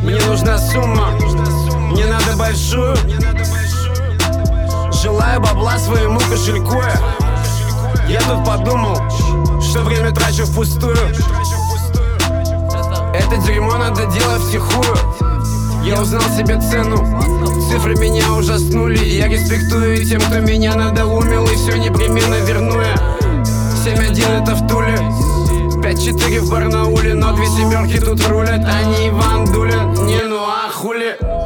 Мне нужна сумма, не надо большую. Желаю бабла своему кошельку. Я тут подумал, что время трачу впустую. Это дерьмо надо делать втихую. Я узнал себе цену, цифры меня ужаснули. Я респектую тем, кто меня надоумил, и все непременно верну я. 7-1 это в Туле, 5-4 в Барнауле, но 2 семерки тут рулят, а не Иван Дулин. Не, ну а хули?